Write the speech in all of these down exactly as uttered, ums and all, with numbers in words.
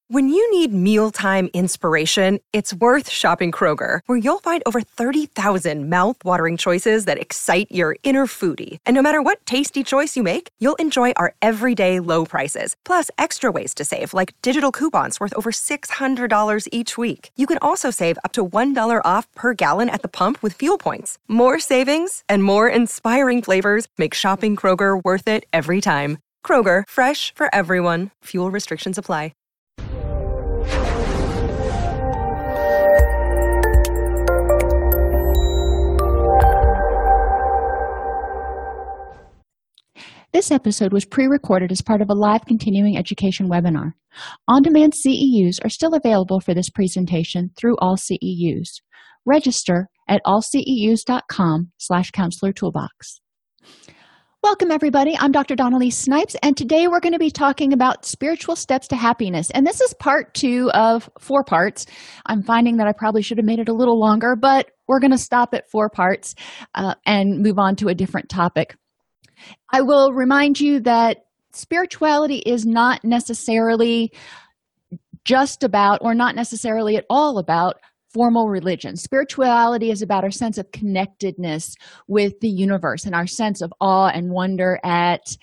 When you need mealtime inspiration, it's worth shopping Kroger, where you'll find over thirty thousand mouth-watering choices that excite your inner foodie. And no matter what tasty choice you make, you'll enjoy our everyday low prices, plus extra ways to save, like digital coupons worth over six hundred dollars each week. You can also save up to one dollar off per gallon at the pump with fuel points. More savings and more inspiring flavors make shopping Kroger worth it every time. Kroger, fresh for everyone. Fuel restrictions apply. This episode was pre-recorded as part of a live continuing education webinar. On-demand C E Us are still available for this presentation through All C E Us. Register at allceus.com slash counselor toolbox. Welcome, everybody. I'm Doctor Dawn-Elise Snipes, and today we're going to be talking about spiritual steps to happiness. And this is part two of four parts. I'm finding that I probably should have made it a little longer, but we're going to stop at four parts uh, and move on to a different topic. I will remind you that spirituality is not necessarily just about, or not necessarily at all about, formal religion. Spirituality is about our sense of connectedness with the universe and our sense of awe and wonder at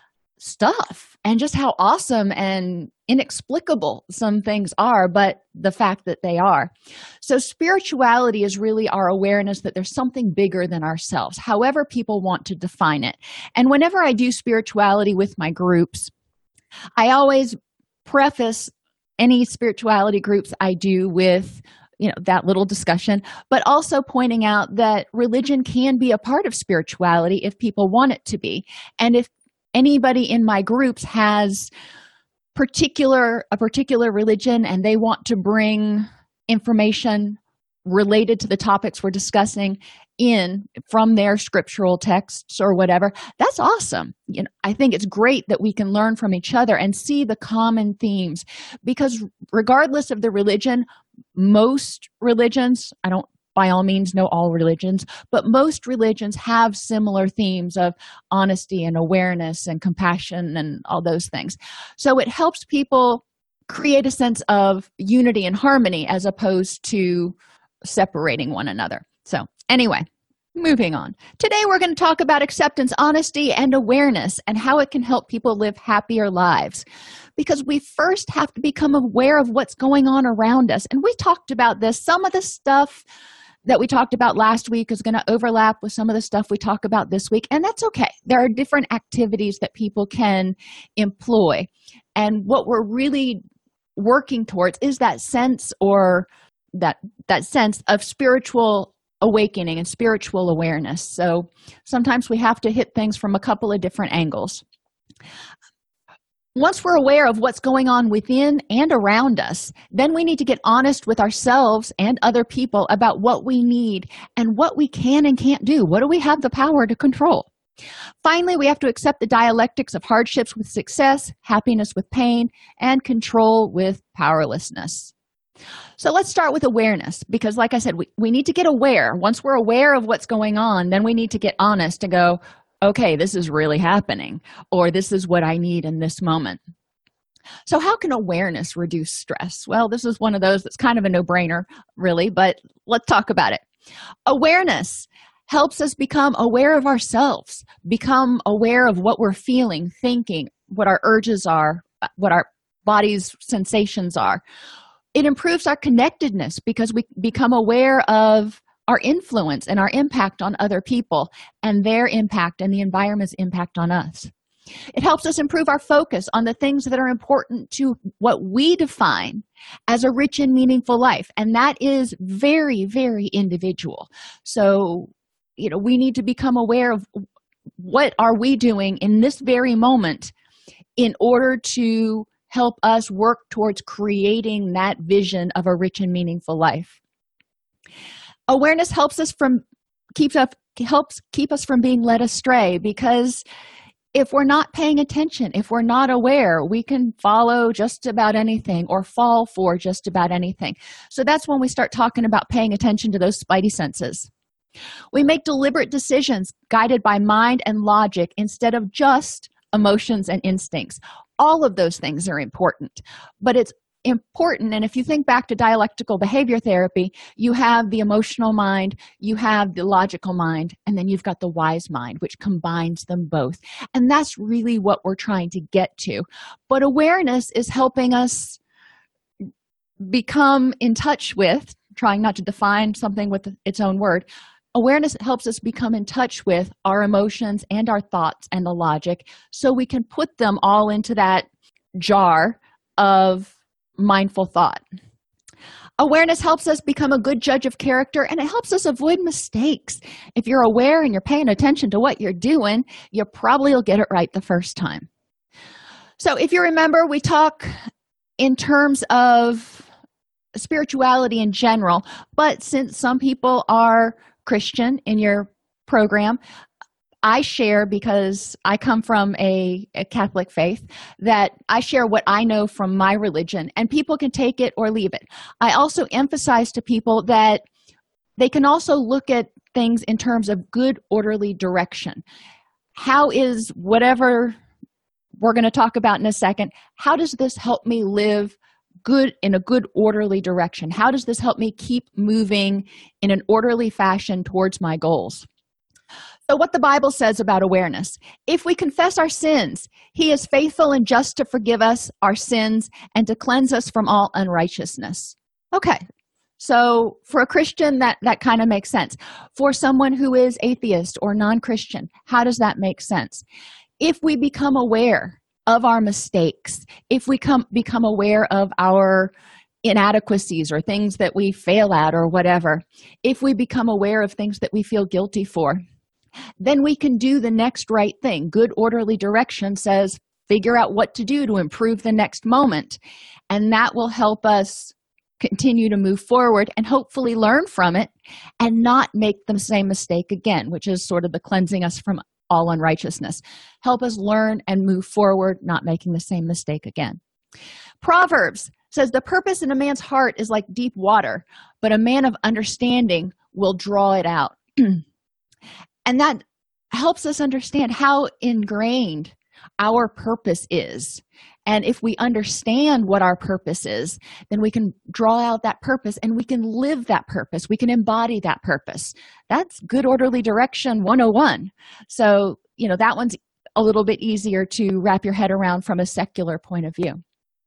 stuff and just how awesome and inexplicable some things are, but the fact that they are. So spirituality is really our awareness that there's something bigger than ourselves, however people want to define it. And whenever I do spirituality with my groups, I always preface any spirituality groups I do with you know that little discussion, but also pointing out that religion can be a part of spirituality if people want it to be. And if anybody in my groups has particular a particular religion and they want to bring information related to the topics we're discussing in from their scriptural texts or whatever, that's awesome. You know, I think it's great that we can learn from each other and see the common themes, because regardless of the religion, most religions, I don't by all means know all religions, but most religions have similar themes of honesty and awareness and compassion and all those things. So it helps people create a sense of unity and harmony as opposed to separating one another. So anyway, moving on. Today we're going to talk about acceptance, honesty, and awareness and how it can help people live happier lives. Because we first have to become aware of what's going on around us. And we talked about this. Some of the stuff that we talked about last week is going to overlap with some of the stuff we talk about this week, and that's okay. There are different activities that people can employ. And what we're really working towards is that sense or that that sense of spiritual awakening and spiritual awareness. So sometimes we have to hit things from a couple of different angles. Once we're aware of what's going on within and around us, then we need to get honest with ourselves and other people about what we need and what we can and can't do. What do we have the power to control? Finally, we have to accept the dialectics of hardships with success, happiness with pain, and control with powerlessness. So let's start with awareness, because like I said, we, we need to get aware. Once we're aware of what's going on, then we need to get honest and go, okay, this is really happening, or this is what I need in this moment. So how can awareness reduce stress? Well, this is one of those that's kind of a no-brainer, really, but let's talk about it. Awareness helps us become aware of ourselves, become aware of what we're feeling, thinking, what our urges are, what our body's sensations are. It improves our connectedness because we become aware of our influence and our impact on other people and their impact and the environment's impact on us. It helps us improve our focus on the things that are important to what we define as a rich and meaningful life. And that is very, very individual. So, you know, we need to become aware of what are we doing in this very moment in order to help us work towards creating that vision of a rich and meaningful life. Awareness helps us from keeps up helps keep us from being led astray, because if we're not paying attention, if we're not aware, we can follow just about anything or fall for just about anything. So that's when we start talking about paying attention to those spidey senses. We make deliberate decisions guided by mind and logic instead of just emotions and instincts. All of those things are important, but it's important. And if you think back to dialectical behavior therapy, you have the emotional mind, you have the logical mind, and then you've got the wise mind, which combines them both. And that's really what we're trying to get to. But awareness is helping us become in touch with, trying not to define something with its own word. Awareness helps us become in touch with our emotions and our thoughts and the logic, so we can put them all into that jar of mindful thought. Awareness helps us become a good judge of character, and it helps us avoid mistakes. If you're aware and you're paying attention to what you're doing, you probably will get it right the first time. So if you remember, we talk in terms of spirituality in general, but since some people are Christian in your program, I share, because I come from a, a Catholic faith, that I share what I know from my religion, and people can take it or leave it. I also emphasize to people that they can also look at things in terms of good, orderly direction. How is whatever we're going to talk about in a second, how does this help me live good in a good, orderly direction? How does this help me keep moving in an orderly fashion towards my goals? So what the Bible says about awareness: if we confess our sins, he is faithful and just to forgive us our sins and to cleanse us from all unrighteousness. Okay, so for a Christian, that, that kind of makes sense. For someone who is atheist or non-Christian, how does that make sense? If we become aware of our mistakes, if we come become aware of our inadequacies or things that we fail at or whatever, if we become aware of things that we feel guilty for, then we can do the next right thing. Good, orderly direction says figure out what to do to improve the next moment, and that will help us continue to move forward and hopefully learn from it and not make the same mistake again, which is sort of the cleansing us from all unrighteousness. Help us learn and move forward, not making the same mistake again. Proverbs says the purpose in a man's heart is like deep water, but a man of understanding will draw it out. And that helps us understand how ingrained our purpose is. And if we understand what our purpose is, then we can draw out that purpose and we can live that purpose. We can embody that purpose. That's good, orderly direction one oh one. So, you know, that one's a little bit easier to wrap your head around from a secular point of view.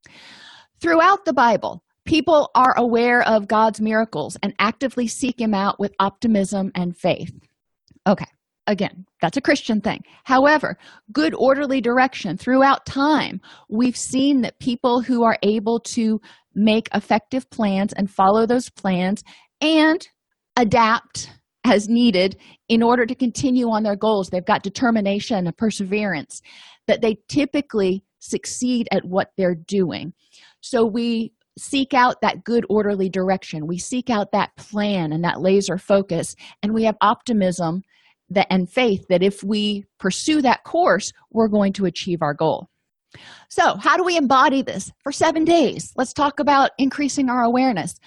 Throughout the Bible, people are aware of God's miracles and actively seek him out with optimism and faith. Okay, again, that's a Christian thing. However, good, orderly direction throughout time, we've seen that people who are able to make effective plans and follow those plans and adapt as needed in order to continue on their goals, they've got determination and perseverance, that they typically succeed at what they're doing. So we seek out that good, orderly direction. We seek out that plan and that laser focus, and we have optimism that, and faith that if we pursue that course, we're going to achieve our goal. So how do we embody this? For seven days, let's talk about increasing our awareness.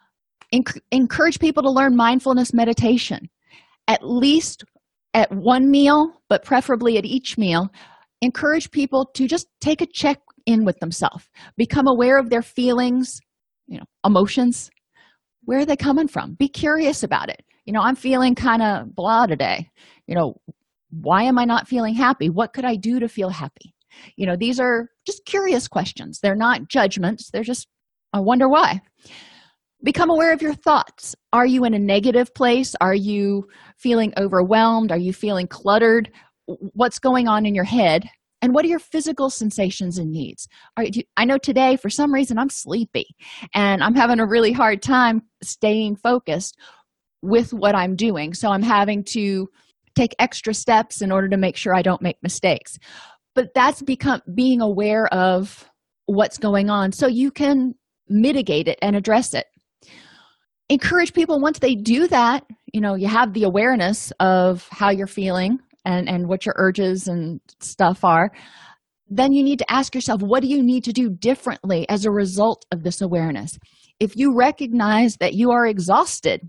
Enc- encourage people to learn mindfulness meditation, at least at one meal, but preferably at each meal. Encourage people to just take a check in with themselves, become aware of their feelings, you know, emotions. Where are they coming from? Be curious about it. You know, I'm feeling kind of blah today. You know, why am I not feeling happy? What could I do to feel happy? You know, these are just curious questions. They're not judgments. They're just, I wonder why. Become aware of your thoughts. Are you in a negative place? Are you feeling overwhelmed? Are you feeling cluttered? What's going on in your head? And what are your physical sensations and needs? Are you, I know today, for some reason, I'm sleepy and I'm having a really hard time staying focused with what I'm doing. So I'm having to take extra steps in order to make sure I don't make mistakes. But that's become being aware of what's going on so you can mitigate it and address it. Encourage people, once they do that, you know, you have the awareness of how you're feeling and, and what your urges and stuff are, then you need to ask yourself, what do you need to do differently as a result of this awareness? If you recognize that you are exhausted,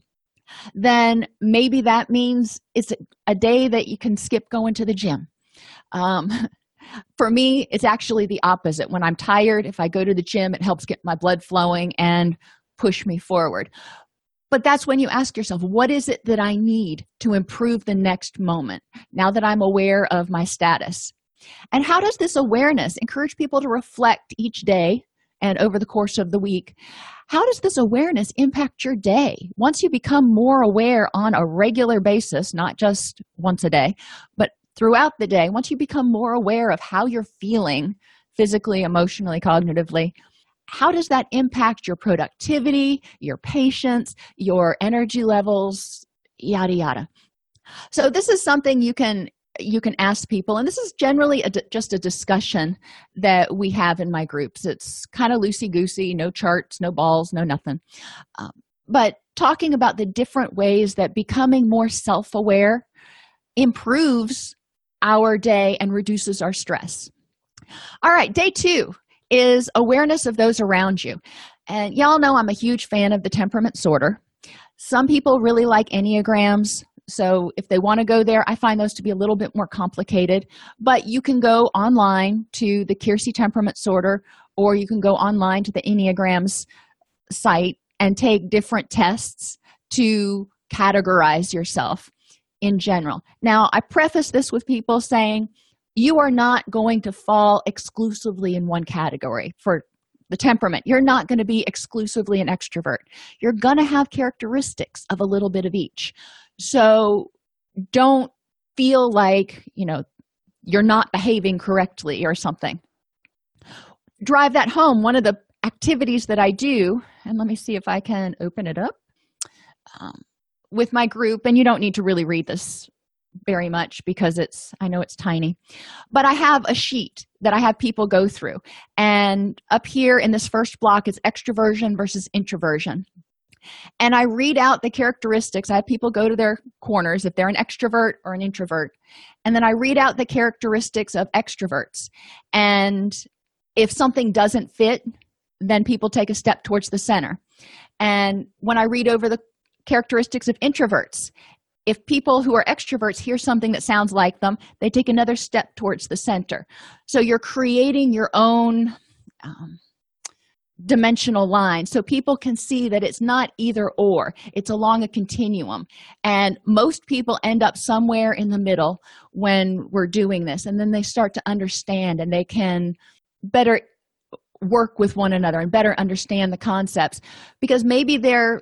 then maybe that means it's a day that you can skip going to the gym. Um, For me, it's actually the opposite. When I'm tired, if I go to the gym, it helps get my blood flowing and push me forward. But that's when you ask yourself, what is it that I need to improve the next moment now that I'm aware of my status? And how does this awareness encourage people to reflect each day and over the course of the week? How does this awareness impact your day? Once you become more aware on a regular basis, not just once a day, but throughout the day, once you become more aware of how you're feeling physically, emotionally, cognitively, how does that impact your productivity, your patience, your energy levels, yada, yada? So this is something you can you can ask people, and this is generally a, just a discussion that we have in my groups. It's kind of loosey-goosey, no charts, no balls, no nothing. Um, but talking about the different ways that becoming more self-aware improves our day and reduces our stress. All right, day two is awareness of those around you. And y'all know I'm a huge fan of the temperament sorter. Some people really like Enneagrams. So if they want to go there, I find those to be a little bit more complicated. But you can go online to the Keirsey Temperament Sorter, or you can go online to the Enneagrams site and take different tests to categorize yourself in general. Now, I preface this with people saying, you are not going to fall exclusively in one category. For the temperament, you're not going to be exclusively an extrovert. You're going to have characteristics of a little bit of each. So don't feel like, you know, you're not behaving correctly or something. Drive that home. One of the activities that I do, and let me see if I can open it up um, with my group, and you don't need to really read this very much because it's, I know it's tiny, but I have a sheet that I have people go through. And up here in this first block is extroversion versus introversion. And I read out the characteristics. I have people go to their corners if they're an extrovert or an introvert. And then I read out the characteristics of extroverts. And if something doesn't fit, then people take a step towards the center. And when I read over the characteristics of introverts, if people who are extroverts hear something that sounds like them, they take another step towards the center. So you're creating your own um, dimensional line so people can see that it's not either or. It's along a continuum. And most people end up somewhere in the middle when we're doing this. And then they start to understand, and they can better work with one another and better understand the concepts, because maybe they're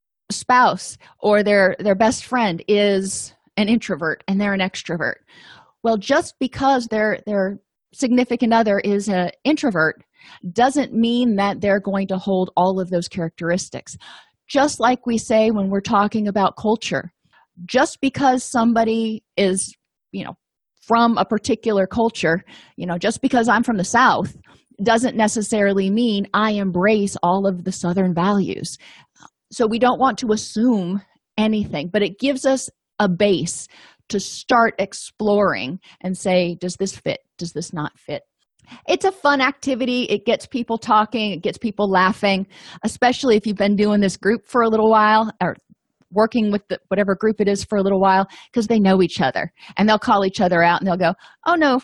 spouse or their their best friend is an introvert and they're an extrovert. Well, just because their their significant other is an introvert doesn't mean that they're going to hold all of those characteristics. Just like we say when we're talking about culture, just because somebody is, you know, from a particular culture, you know, just because I'm from the South doesn't necessarily mean I embrace all of the Southern values. So we don't want to assume anything, but it gives us a base to start exploring and say, does this fit? Does this not fit? It's a fun activity. It gets people talking. It gets people laughing, especially if you've been doing this group for a little while or working with the, whatever group it is for a little while, because they know each other and they'll call each other out and they'll go, oh no,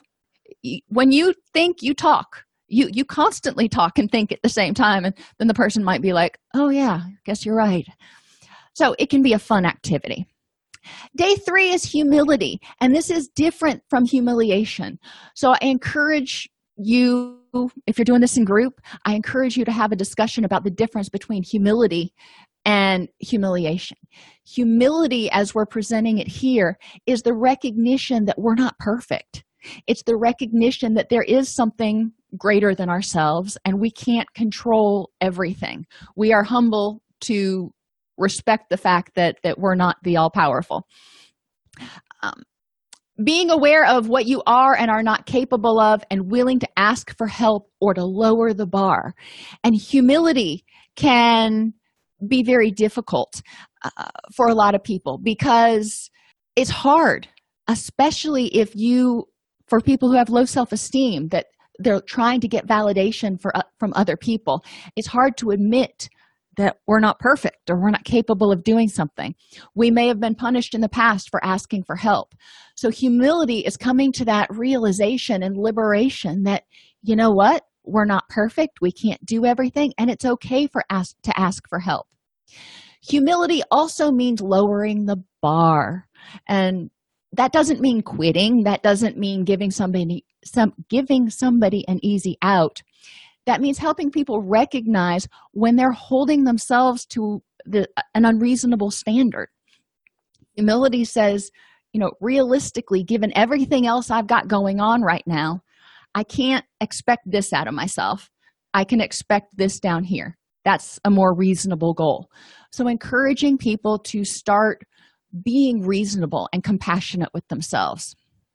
when you think, you talk. You you constantly talk and think at the same time, and then the person might be like, oh yeah, I guess you're right. So it can be a fun activity. Day three is humility, and this is different from humiliation. So I encourage you, if you're doing this in group, I encourage you to have a discussion about the difference between humility and humiliation. Humility, as we're presenting it here, is the recognition that we're not perfect. It's the recognition that there is something greater than ourselves and we can't control everything. We are humble to respect the fact that that we're not the all-powerful. Um, being aware of what you are and are not capable of and willing to ask for help or to lower the bar. And humility can be very difficult uh, for a lot of people because it's hard, especially if you for people who have low self-esteem, that they're trying to get validation for, uh, from other people. It's hard to admit that we're not perfect or we're not capable of doing something. We may have been punished in the past for asking for help. So humility is coming to that realization and liberation that, you know what, we're not perfect, we can't do everything, and it's okay for us to ask for help. Humility also means lowering the bar, and that doesn't mean quitting. That doesn't mean giving somebody some giving somebody an easy out. That means helping people recognize when they're holding themselves to the, an unreasonable standard. Humility says, you know, realistically, given everything else I've got going on right now, I can't expect this out of myself. I can expect this down here. That's a more reasonable goal. So encouraging people to start being reasonable and compassionate with themselves.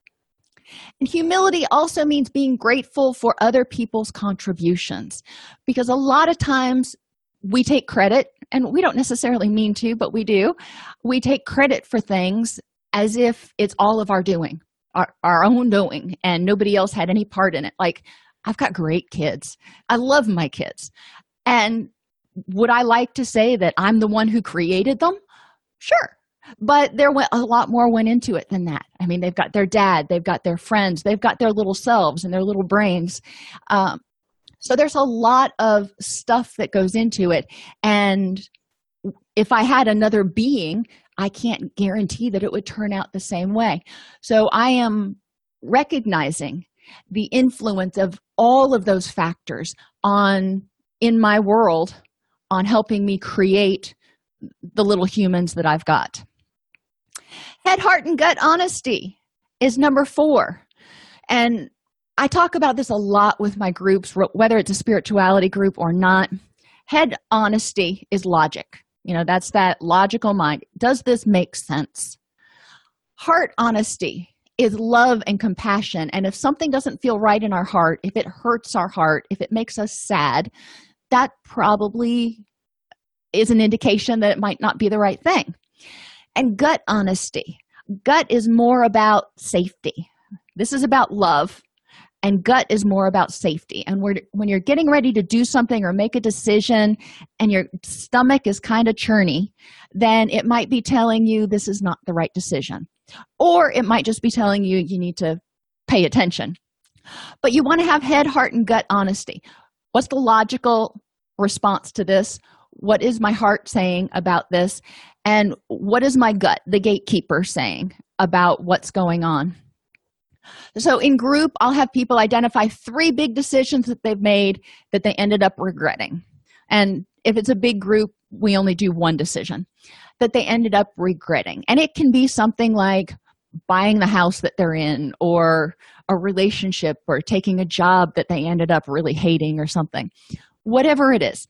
And humility also means being grateful for other people's contributions, because a lot of times we take credit, and we don't necessarily mean to, but we do. We take credit for things as if it's all of our doing, our, our own doing, and nobody else had any part in it. Like, I've got great kids. I love my kids. And would I like to say that I'm the one who created them? Sure. But there went a lot more went into it than that. I mean, they've got their dad, they've got their friends, they've got their little selves and their little brains. Um, so there's a lot of stuff that goes into it. And if I had another being, I can't guarantee that it would turn out the same way. So I am recognizing the influence of all of those factors on, in my world, on helping me create the little humans that I've got. Head, heart, and gut honesty is number four. And I talk about this a lot with my groups, whether it's a spirituality group or not. Head honesty is logic. You know, that's that logical mind. Does this make sense? Heart honesty is love and compassion. And if something doesn't feel right in our heart, if it hurts our heart, if it makes us sad, that probably is an indication that it might not be the right thing. And gut honesty. Gut is more about safety. This is about love, and gut is more about safety. And we're, when you're getting ready to do something or make a decision and your stomach is kind of churny, then it might be telling you this is not the right decision. Or it might just be telling you you need to pay attention. But you want to have head, heart, and gut honesty. What's the logical response to this? What is my heart saying about this? And what is my gut, the gatekeeper, saying about what's going on? So in group, I'll have people identify three big decisions that they've made that they ended up regretting. And if it's a big group, we only do one decision that they ended up regretting. And it can be something like buying the house that they're in, or a relationship, or taking a job that they ended up really hating or something. Whatever it is.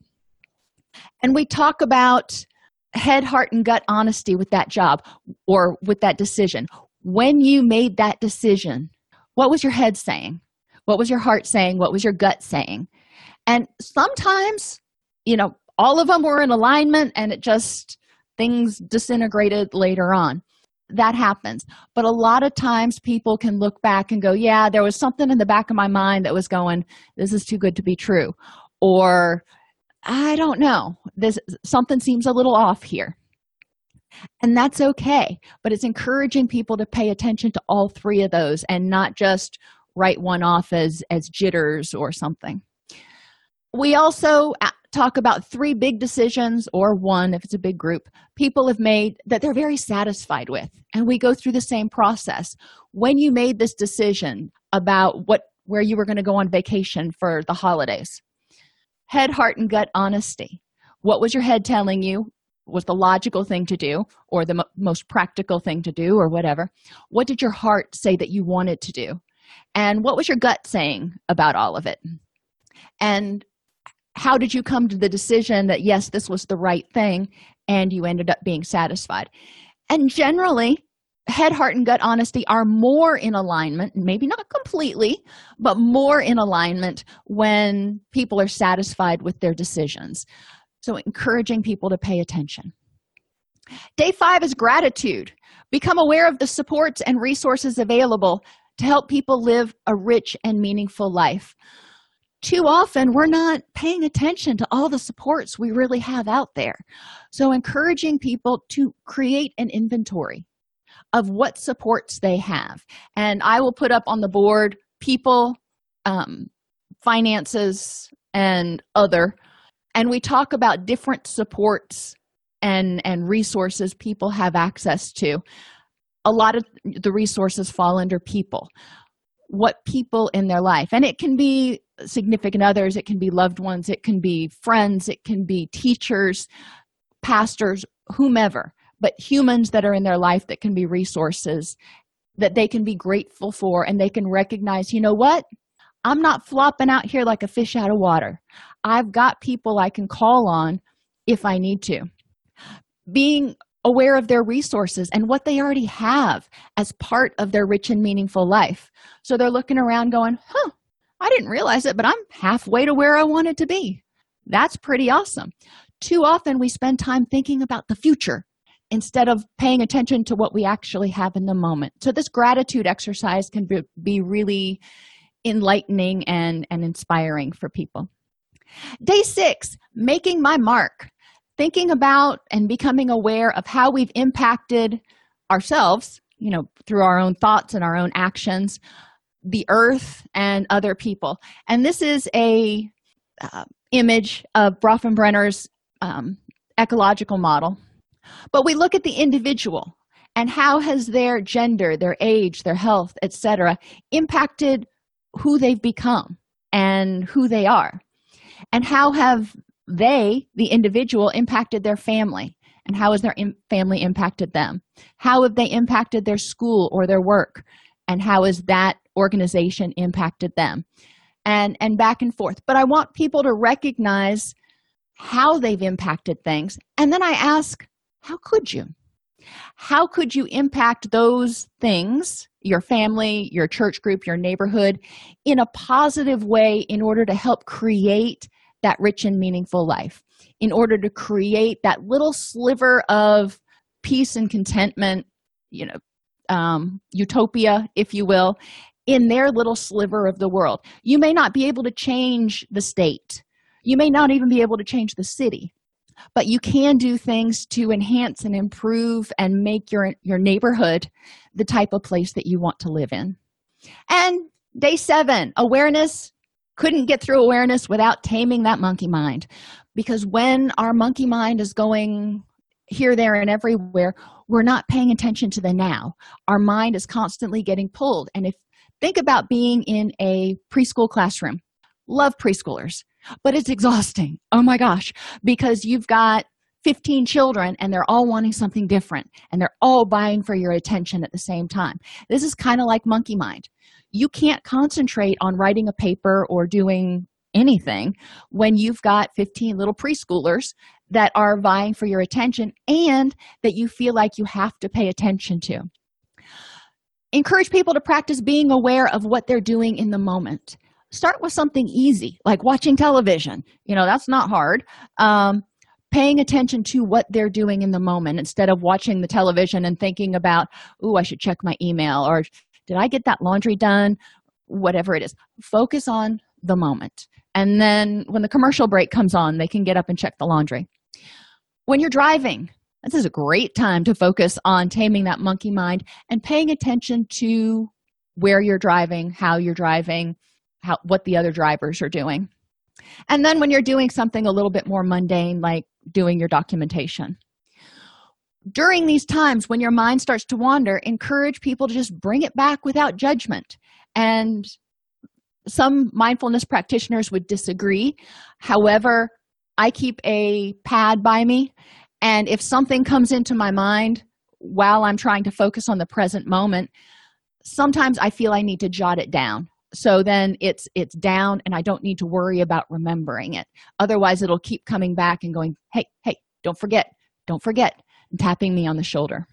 And we talk about head, heart, and gut honesty with that job or with that decision. When you made that decision, what was your head saying? What was your heart saying? What was your gut saying? And sometimes, you know, all of them were in alignment and it just, things disintegrated later on. That happens. But a lot of times people can look back and go, yeah, there was something in the back of my mind that was going, this is too good to be true. Or, I don't know, this something seems a little off here. And that's okay. But it's encouraging people to pay attention to all three of those and not just write one off as, as jitters or something. We also talk about three big decisions, or one if it's a big group, people have made that they're very satisfied with. And we go through the same process. When you made this decision about what where you were going to go on vacation for the holidays, head, heart, and gut honesty. What was your head telling you was the logical thing to do, or the mo- most practical thing to do, or whatever? What did your heart say that you wanted to do? And what was your gut saying about all of it? And how did you come to the decision that, yes, this was the right thing, and you ended up being satisfied? And generally, head, heart, and gut honesty are more in alignment, maybe not completely, but more in alignment when people are satisfied with their decisions. So encouraging people to pay attention. Day five is gratitude. Become aware of the supports and resources available to help people live a rich and meaningful life. Too often, we're not paying attention to all the supports we really have out there. So encouraging people to create an inventory of what supports they have. And I will put up on the board people, um, finances, and other. And we talk about different supports and, and resources people have access to. A lot of the resources fall under people. What people in their life, and it can be significant others, it can be loved ones, it can be friends, it can be teachers, pastors, whomever, but humans that are in their life that can be resources that they can be grateful for, and they can recognize, you know what? I'm not flopping out here like a fish out of water. I've got people I can call on if I need to. Being aware of their resources and what they already have as part of their rich and meaningful life. So they're looking around going, huh, I didn't realize it, but I'm halfway to where I wanted to be. That's pretty awesome. Too often we spend time thinking about the future instead of paying attention to what we actually have in the moment. So this gratitude exercise can be, be really enlightening and, and inspiring for people. Day six, making my mark. Thinking about and becoming aware of how we've impacted ourselves, you know, through our own thoughts and our own actions, the earth and other people. And this is a uh, image of Bronfenbrenner's um, ecological model. But we look at the individual and how has their gender, their age, their health, et cetera, impacted who they've become and who they are. And how have they, the individual, impacted their family, and how has their im- family impacted them? How have they impacted their school or their work, and how has that organization impacted them? And and back and forth. But I want people to recognize how they've impacted things, and then I ask, how could you? How could you impact those things, your family, your church group, your neighborhood, in a positive way in order to help create that rich and meaningful life, in order to create that little sliver of peace and contentment, you know, um, utopia, if you will, in their little sliver of the world. You may not be able to change the state. You may not even be able to change the city, but you can do things to enhance and improve and make your, your neighborhood the type of place that you want to live in. And day seven, awareness. Couldn't get through awareness without taming that monkey mind. Because when our monkey mind is going here, there, and everywhere, we're not paying attention to the now. Our mind is constantly getting pulled. And if think about being in a preschool classroom. Love preschoolers, but it's exhausting. Oh my gosh, because you've got fifteen children and they're all wanting something different and they're all vying for your attention at the same time. This is kind of like monkey mind. You can't concentrate on writing a paper or doing anything when you've got fifteen little preschoolers that are vying for your attention and that you feel like you have to pay attention to. Encourage people to practice being aware of what they're doing in the moment. Start with something easy, like watching television. You know, that's not hard. Um, paying attention to what they're doing in the moment instead of watching the television and thinking about, ooh, I should check my email, or did I get that laundry done? Whatever it is. Focus on the moment. And then when the commercial break comes on, they can get up and check the laundry. When you're driving, this is a great time to focus on taming that monkey mind and paying attention to where you're driving, how you're driving, how, what the other drivers are doing. And then when you're doing something a little bit more mundane, like doing your documentation. During these times when your mind starts to wander, encourage people to just bring it back without judgment. And some mindfulness practitioners would disagree. However, I keep a pad by me, and if something comes into my mind while I'm trying to focus on the present moment, sometimes I feel I need to jot it down. So then it's it's down and I don't need to worry about remembering it. Otherwise, it'll keep coming back and going, hey, hey, don't forget, don't forget, and tapping me on the shoulder.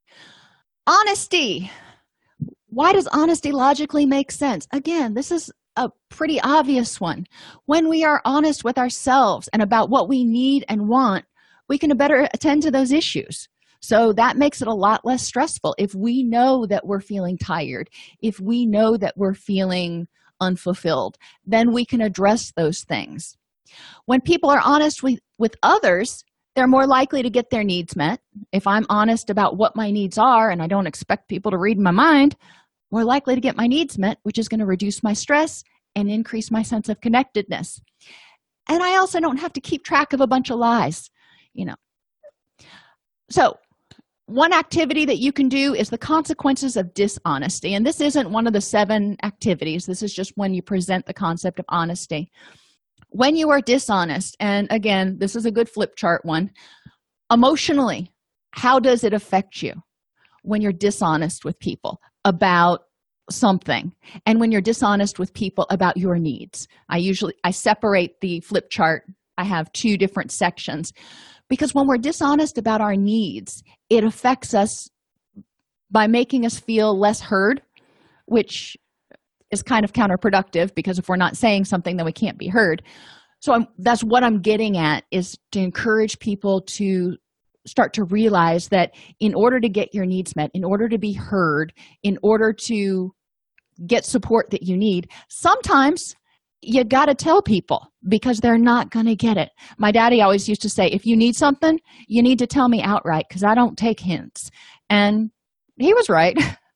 Honesty. Why does honesty logically make sense? Again, this is a pretty obvious one. When we are honest with ourselves and about what we need and want, we can better attend to those issues. So that makes it a lot less stressful. If we know that we're feeling tired, if we know that we're feeling unfulfilled, then we can address those things. When people are honest with, with others, they're more likely to get their needs met. If I'm honest about what my needs are and I don't expect people to read my mind, more likely to get my needs met, which is going to reduce my stress and increase my sense of connectedness. And I also don't have to keep track of a bunch of lies, you know. So one activity that you can do is the consequences of dishonesty. And this isn't one of the seven activities. This is just when you present the concept of honesty. When you are dishonest, and again, this is a good flip chart one, emotionally, how does it affect you when you're dishonest with people about something, and when you're dishonest with people about your needs? I usually, I separate the flip chart. I have two different sections because when we're dishonest about our needs, it affects us by making us feel less heard, which is kind of counterproductive because if we're not saying something, then we can't be heard. So I'm, that's what I'm getting at, is to encourage people to start to realize that in order to get your needs met, in order to be heard, in order to get support that you need, sometimes you got to tell people because they're not going to get it. My daddy always used to say, if you need something, you need to tell me outright because I don't take hints. And he was right.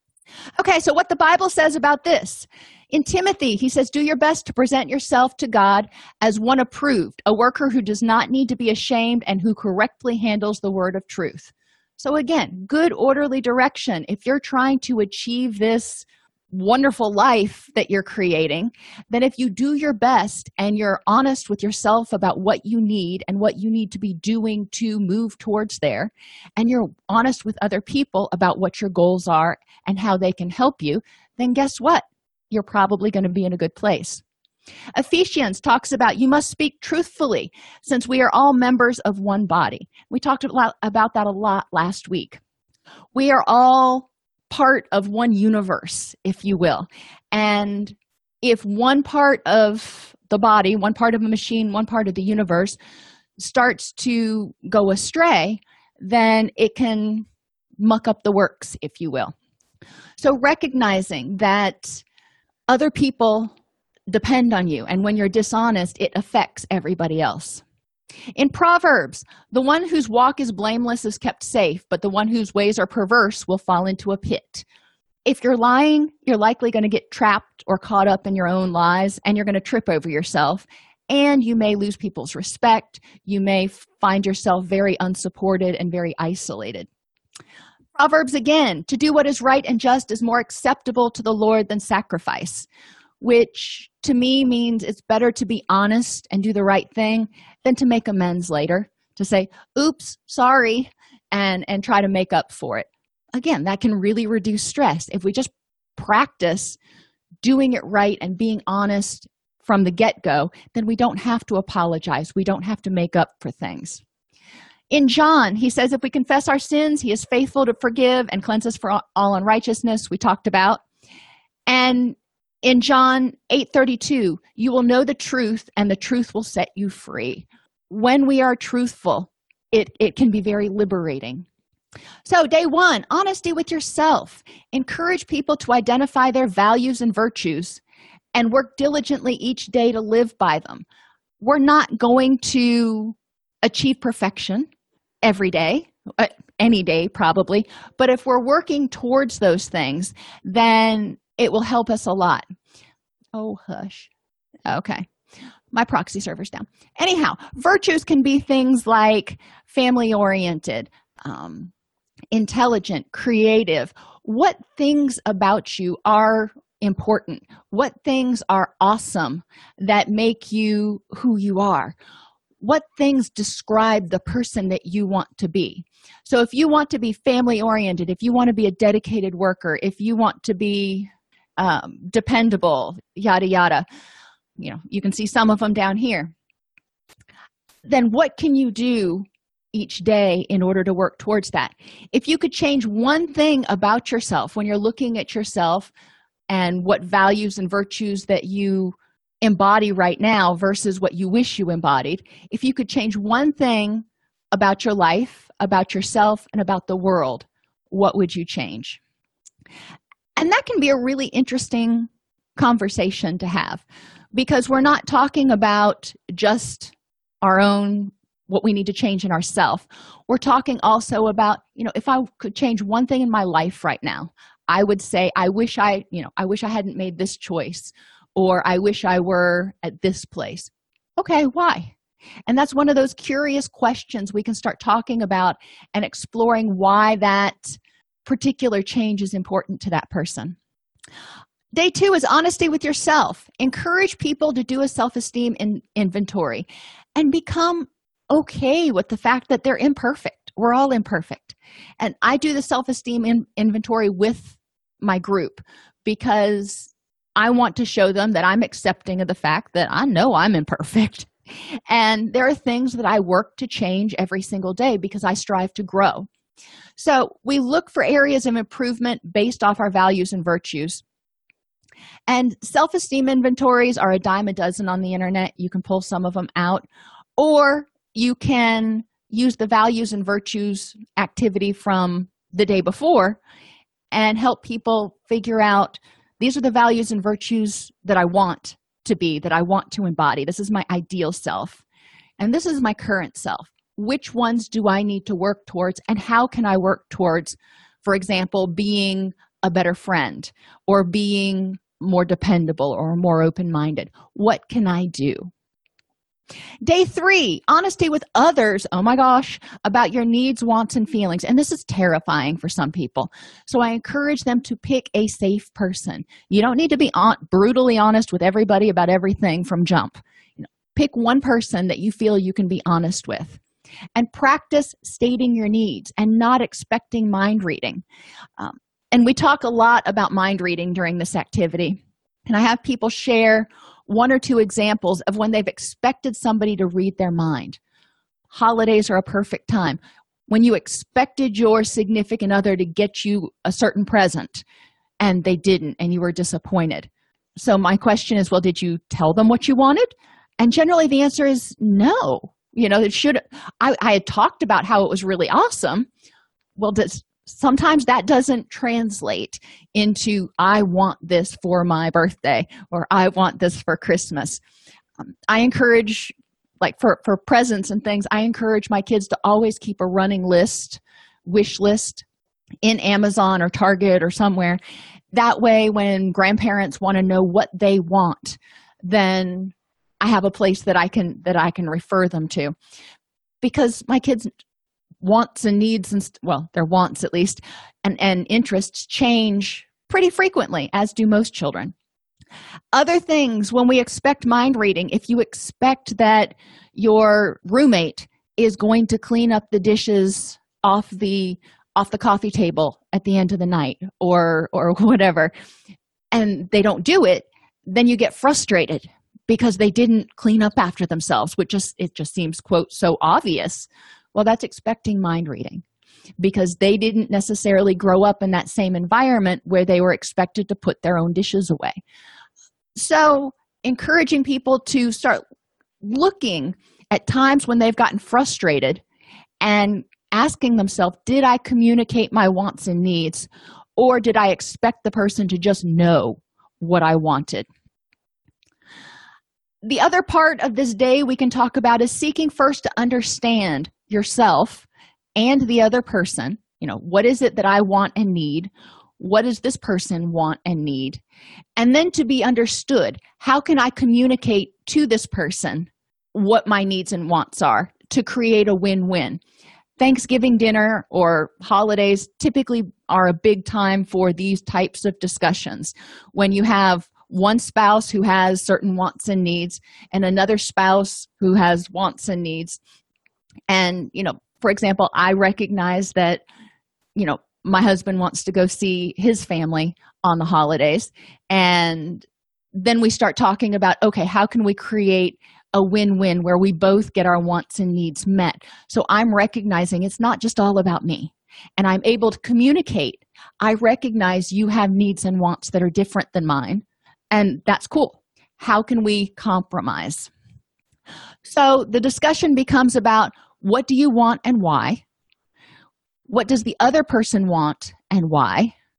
Okay, so what the Bible says about this. In Timothy, he says, do your best to present yourself to God as one approved, a worker who does not need to be ashamed and who correctly handles the word of truth. So again, good orderly direction. If you're trying to achieve this wonderful life that you're creating, then if you do your best and you're honest with yourself about what you need and what you need to be doing to move towards there, and you're honest with other people about what your goals are and how they can help you, then guess what? You're probably going to be in a good place. Ephesians talks about you must speak truthfully since we are all members of one body. We talked a lot about that a lot last week. We are all part of one universe, if you will. And if one part of the body, one part of a machine, one part of the universe starts to go astray, then it can muck up the works, if you will. So recognizing that other people depend on you, and when you're dishonest, it affects everybody else. In Proverbs, the one whose walk is blameless is kept safe, but the one whose ways are perverse will fall into a pit. If you're lying, you're likely going to get trapped or caught up in your own lies, and you're going to trip over yourself, and you may lose people's respect. You may find yourself very unsupported and very isolated. Proverbs again, to do what is right and just is more acceptable to the Lord than sacrifice, which to me means it's better to be honest and do the right thing than to make amends later, to say, oops, sorry, and, and try to make up for it. Again, that can really reduce stress. If we just practice doing it right and being honest from the get-go, then we don't have to apologize. We don't have to make up for things. In John, he says, if we confess our sins, he is faithful to forgive and cleanse us from all unrighteousness, we talked about. And in John eight thirty-two, you will know the truth and the truth will set you free. When we are truthful, it, it can be very liberating. So day one, honesty with yourself. Encourage people to identify their values and virtues and work diligently each day to live by them. We're not going to achieve perfection every day, uh, any day probably, but if we're working towards those things, then it will help us a lot. Oh, hush. Okay. My proxy server's down. Anyhow, virtues can be things like family-oriented, um, intelligent, creative. What things about you are important? What things are awesome that make you who you are? What things describe the person that you want to be? So if you want to be family-oriented, if you want to be a dedicated worker, if you want to be um, dependable, yada, yada, you know, you can see some of them down here. Then what can you do each day in order to work towards that? If you could change one thing about yourself when you're looking at yourself and what values and virtues that you embody right now versus what you wish you embodied, if you could change one thing about your life, about yourself, and about the world, what would you change? And that can be a really interesting conversation to have, because we're not talking about just our own, what we need to change in ourselves. We're talking also about, you know, if I could change one thing in my life right now, I would say, I wish I, you know, I wish I hadn't made this choice, or I wish I were at this place. Okay, why? And that's one of those curious questions we can start talking about and exploring why that particular change is important to that person. Day two is honesty with yourself. Encourage people to do a self-esteem in inventory and become okay with the fact that they're imperfect. We're all imperfect. And I do the self-esteem in inventory with my group because I want to show them that I'm accepting of the fact that I know I'm imperfect. And there are things that I work to change every single day because I strive to grow. So we look for areas of improvement based off our values and virtues. And self-esteem inventories are a dime a dozen on the internet. You can pull some of them out, or you can use the values and virtues activity from the day before and help people figure out, these are the values and virtues that I want to be, that I want to embody. This is my ideal self. And this is my current self. Which ones do I need to work towards, and how can I work towards, for example, being a better friend or being more dependable or more open-minded? What can I do? Day three, honesty with others, oh my gosh, about your needs, wants, and feelings. And this is terrifying for some people. So I encourage them to pick a safe person. You don't need to be on, brutally honest with everybody about everything from jump. You know, pick one person that you feel you can be honest with. And practice stating your needs and not expecting mind reading. Um, and we talk a lot about mind reading during this activity. And I have people share one or two examples of when they've expected somebody to read their mind. Holidays are a perfect time. When you expected your significant other to get you a certain present and they didn't, and you were disappointed. So my question is, well, did you tell them what you wanted? And generally the answer is no. You know, it should, I, I had talked about how it was really awesome. Well, does, sometimes that doesn't translate into, I want this for my birthday, or I want this for Christmas. Um, I encourage, like for, for presents and things, I encourage my kids to always keep a running list, wish list in Amazon or Target or somewhere. That way, when grandparents want to know what they want, then I have a place that I can that I can refer them to, because my kids' wants and needs, and well, their wants at least, and, and interests change pretty frequently, as do most children. Other things, when we expect mind reading, if you expect that your roommate is going to clean up the dishes off the off the coffee table at the end of the night, or or whatever, and they don't do it, then you get frustrated because they didn't clean up after themselves, which just it just seems, quote, so obvious. Well, that's expecting mind reading, because they didn't necessarily grow up in that same environment where they were expected to put their own dishes away. So encouraging people to start looking at times when they've gotten frustrated and asking themselves, did I communicate my wants and needs, or did I expect the person to just know what I wanted? The other part of this day we can talk about is seeking first to understand yourself and the other person. You know, what is it that I want and need? What does this person want and need? And then to be understood. How can I communicate to this person what my needs and wants are to create a win-win? Thanksgiving dinner or holidays typically are a big time for these types of discussions. When you have one spouse who has certain wants and needs and another spouse who has wants and needs. And, you know, for example, I recognize that, you know, my husband wants to go see his family on the holidays. And then we start talking about, okay, how can we create a win-win where we both get our wants and needs met? So I'm recognizing it's not just all about me. And I'm able to communicate. I recognize you have needs and wants that are different than mine. And that's cool. How can we compromise? So the discussion becomes about, what do you want and why? What does the other person want and why?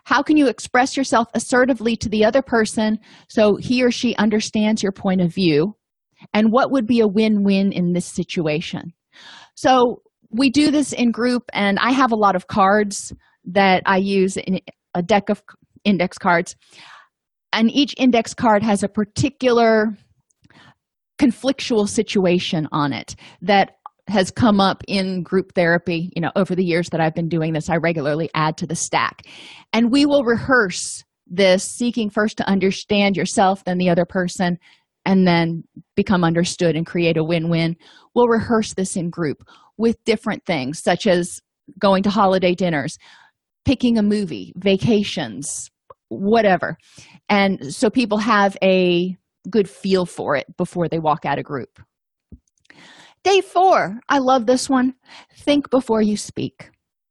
How can you express yourself assertively to the other person so he or she understands your point of view? And what would be a win-win in this situation? So we do this in group, and I have a lot of cards that I use in a deck of index cards. And each index card has a particular conflictual situation on it that has come up in group therapy. You know, over the years that I've been doing this, I regularly add to the stack. And we will rehearse this, seeking first to understand yourself, then the other person, and then become understood and create a win-win. We'll rehearse this in group with different things, such as going to holiday dinners, picking a movie, vacations, whatever. And so people have a good feel for it before they walk out of group. Day four, I love this one. Think before you speak.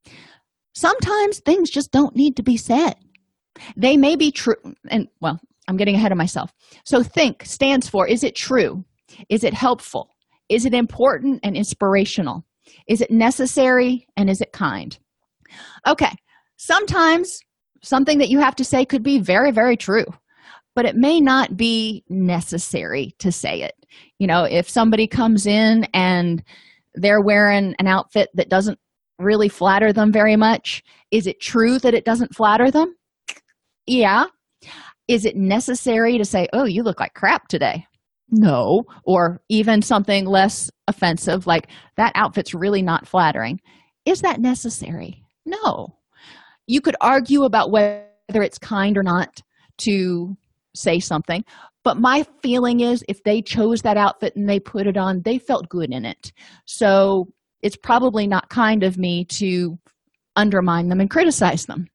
Sometimes things just don't need to be said. They may be true, and well, I'm getting ahead of myself. So think stands for, is it true? Is it helpful? Is it important and inspirational? Is it necessary and is it kind? Okay, sometimes something that you have to say could be very, very true, but it may not be necessary to say it. You know, if somebody comes in and they're wearing an outfit that doesn't really flatter them very much, is it true that it doesn't flatter them? Yeah. Is it necessary to say, oh, you look like crap today? No. Or even something less offensive, like that outfit's really not flattering. Is that necessary? No. You could argue about whether it's kind or not to say something, but my feeling is if they chose that outfit and they put it on, they felt good in it. So it's probably not kind of me to undermine them and criticize them.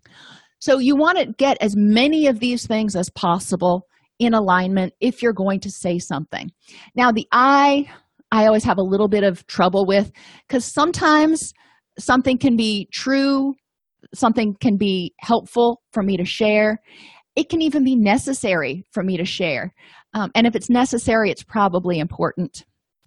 So you want to get as many of these things as possible in alignment if you're going to say something. Now, the I, I always have a little bit of trouble with, because sometimes something can be true, something can be helpful for me to share. It can even be necessary for me to share. Um, and if it's necessary, it's probably important.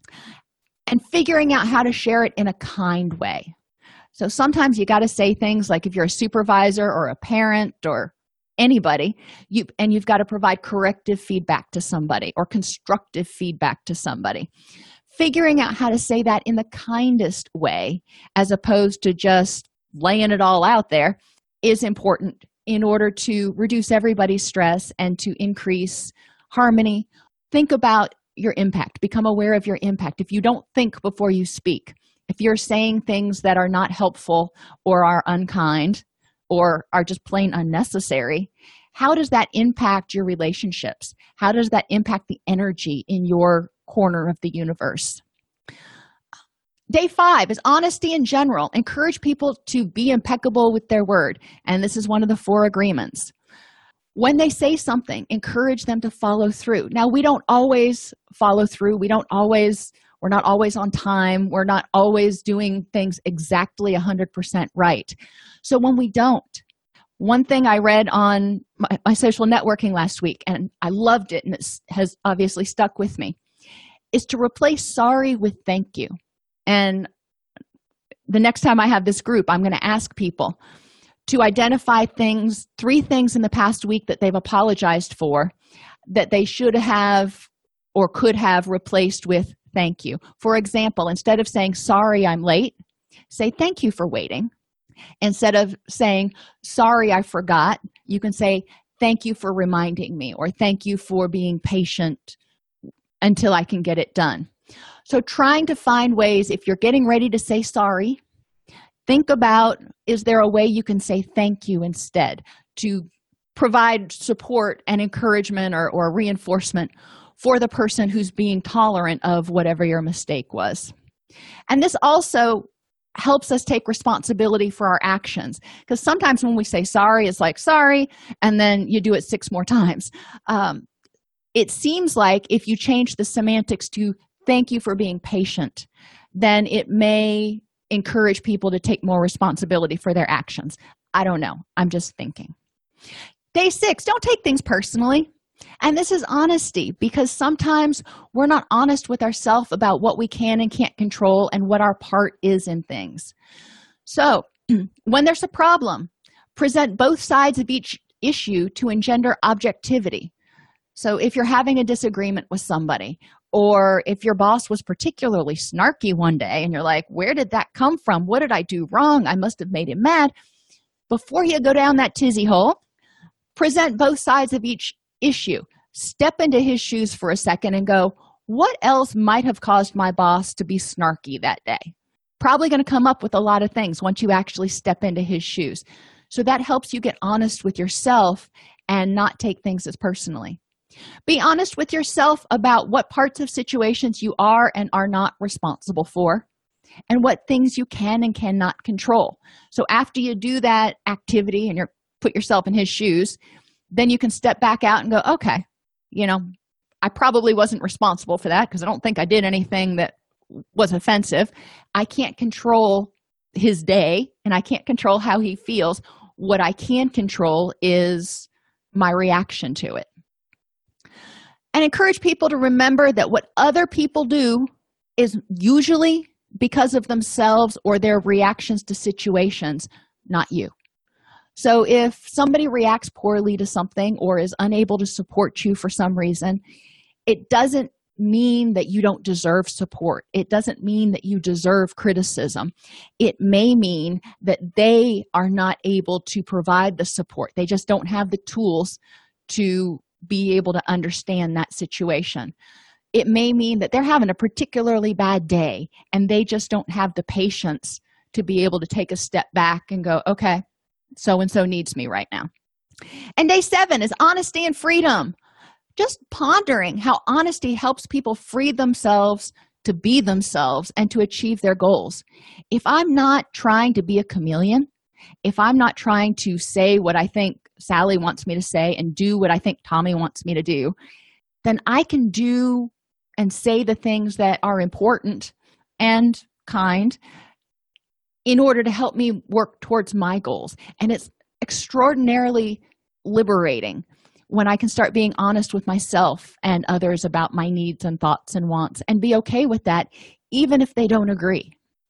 And figuring out how to share it in a kind way. So sometimes you got to say things like if you're a supervisor or a parent or anybody, you and you've got to provide corrective feedback to somebody or constructive feedback to somebody. Figuring out how to say that in the kindest way as opposed to just laying it all out there is important in order to reduce everybody's stress and to increase harmony. Think about your impact. Become aware of your impact. If you don't think before you speak, if you're saying things that are not helpful or are unkind or are just plain unnecessary, how does that impact your relationships? How does that impact the energy in your corner of the universe? Day five is honesty in general. Encourage people to be impeccable with their word. And this is one of the four agreements. When they say something, encourage them to follow through. Now, we don't always follow through. We don't always, we're not always on time. We're not always doing things exactly one hundred percent right. So when we don't, one thing I read on my, my social networking last week, and I loved it, and it has obviously stuck with me, is to replace sorry with thank you. And the next time I have this group, I'm going to ask people to identify things, three things in the past week that they've apologized for that they should have or could have replaced with thank you. For example, instead of saying, sorry, I'm late, say, thank you for waiting. Instead of saying, sorry, I forgot, you can say, thank you for reminding me, or thank you for being patient until I can get it done. So trying to find ways, if you're getting ready to say sorry, think about, is there a way you can say thank you instead to provide support and encouragement or, or reinforcement for the person who's being tolerant of whatever your mistake was. And this also helps us take responsibility for our actions, because sometimes when we say sorry, it's like, sorry, and then you do it six more times. Um, it seems like if you change the semantics to thank you for being patient, then it may encourage people to take more responsibility for their actions. I don't know. I'm just thinking. Day six, don't take things personally. And this is honesty, because sometimes we're not honest with ourselves about what we can and can't control and what our part is in things. So when there's a problem, Present both sides of each issue to engender objectivity. So if you're having a disagreement with somebody, or if your boss was particularly snarky one day and you're like, where did that come from? What did I do wrong? I must have made him mad. Before you go down that tizzy hole, present both sides of each issue. Step into his shoes for a second and go, what else might have caused my boss to be snarky that day? Probably going to come up with a lot of things once you actually step into his shoes. So that helps you get honest with yourself and not take things as personally. Be honest with yourself about what parts of situations you are and are not responsible for, and what things you can and cannot control. So after you do that activity and you put yourself in his shoes, then you can step back out and go, okay, you know, I probably wasn't responsible for that because I don't think I did anything that was offensive. I can't control his day and I can't control how he feels. What I can control is my reaction to it. And encourage people to remember that what other people do is usually because of themselves or their reactions to situations, not you. So if somebody reacts poorly to something or is unable to support you for some reason, it doesn't mean that you don't deserve support. It doesn't mean that you deserve criticism. It may mean that they are not able to provide the support. They just don't have the tools to be able to understand that situation. It may mean that they're having a particularly bad day and they just don't have the patience to be able to take a step back and go, okay, so-and-so needs me right now. And day seven is honesty and freedom. Just pondering how honesty helps people free themselves to be themselves and to achieve their goals. If I'm not trying to be a chameleon, if I'm not trying to say what I think Sally wants me to say and do what I think Tommy wants me to do, then I can do and say the things that are important and kind in order to help me work towards my goals. And it's extraordinarily liberating when I can start being honest with myself and others about my needs and thoughts and wants and be okay with that, even if they don't agree.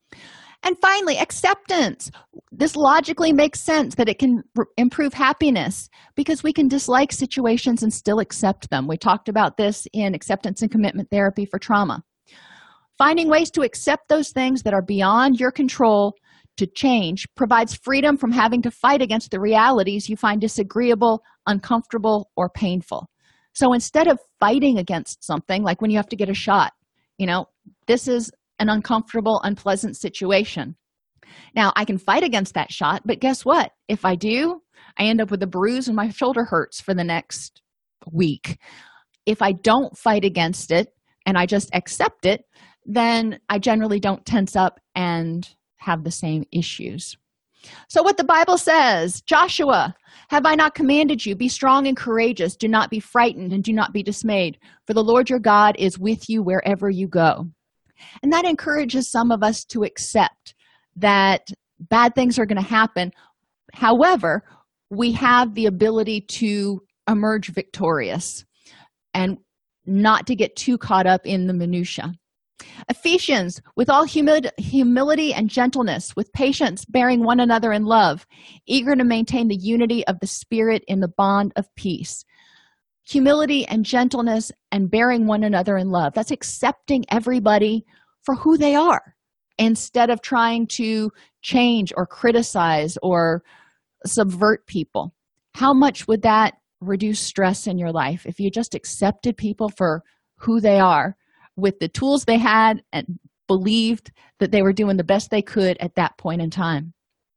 And finally, acceptance. This logically makes sense that it can r- improve happiness because we can dislike situations and still accept them. We talked about this in acceptance and commitment therapy for trauma. Finding ways to accept those things that are beyond your control to change provides freedom from having to fight against the realities you find disagreeable, uncomfortable, or painful. So instead of fighting against something, like when you have to get a shot, you know, this is an uncomfortable, unpleasant situation. Now, I can fight against that shot, but guess what? If I do, I end up with a bruise and my shoulder hurts for the next week. If I don't fight against it and I just accept it, then I generally don't tense up and have the same issues. So what the Bible says, Joshua, have I not commanded you? Be strong and courageous. Do not be frightened and do not be dismayed, for the Lord your God is with you wherever you go. And that encourages some of us to accept that bad things are going to happen. However, we have the ability to emerge victorious and not to get too caught up in the minutia. Ephesians, with all humility, humility and gentleness, with patience, bearing one another in love, eager to maintain the unity of the Spirit in the bond of peace. Humility and gentleness and bearing one another in love. That's accepting everybody for who they are instead of trying to change or criticize or subvert people. How much would that reduce stress in your life if you just accepted people for who they are with the tools they had and believed that they were doing the best they could at that point in time?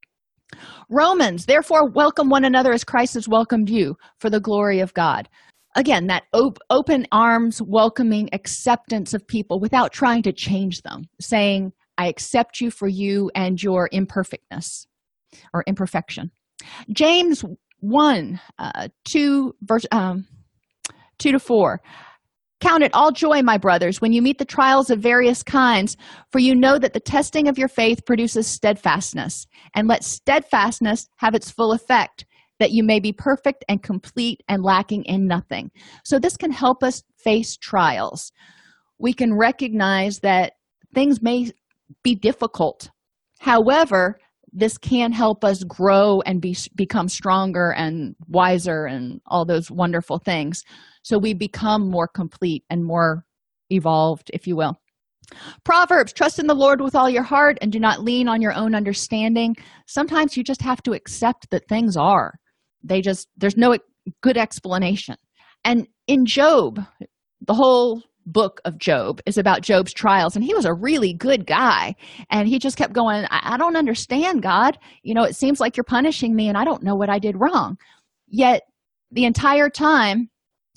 Romans, therefore, welcome one another as Christ has welcomed you for the glory of God. Again, that op- open arms, welcoming acceptance of people without trying to change them, saying, I accept you for you and your imperfectness or imperfection. James one, uh, two, verse, um, two to four. Count it all joy, my brothers, when you meet the trials of various kinds, for you know that the testing of your faith produces steadfastness, and let steadfastness have its full effect, that you may be perfect and complete and lacking in nothing. So this can help us face trials. We can recognize that things may be difficult. However, this can help us grow and be become stronger and wiser and all those wonderful things. So we become more complete and more evolved, if you will. Proverbs, trust in the Lord with all your heart and do not lean on your own understanding. Sometimes you just have to accept that things are. They just, there's no good explanation. And in Job, the whole book of Job is about Job's trials, and he was a really good guy. And he just kept going, I, I don't understand, God. You know, it seems like you're punishing me and I don't know what I did wrong. Yet the entire time,